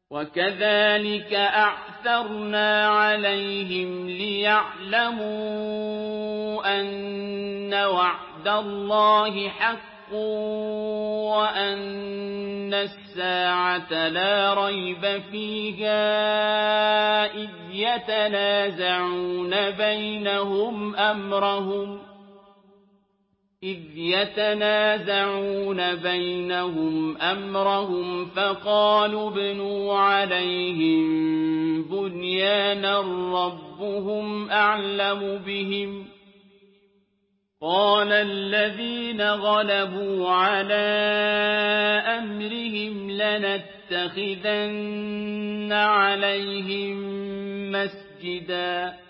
وَكَذَٰلِكَ أَعْثَرْنَا عَلَيْهِمْ لِيَعْلَمُوا أَنَّ وَعْدَ اللَّهِ حَقٌّ وَأَنَّ السَّاعَةَ لَا رَيْبَ فِيهَا إِذْ يَتَنَازَعُونَ بَيْنَهُمْ أَمْرَهُمْ فَقَالُوا ابْنُوا عَلَيْهِم بُنْيَانًا رَّبُّهُمْ أَعْلَمُ بِهِمْ ۚ قَالَ الَّذِينَ غَلَبُوا عَلَىٰ أَمْرِهِمْ لَنَتَّخِذَنَّ عَلَيْهِم مَّسْجِدًا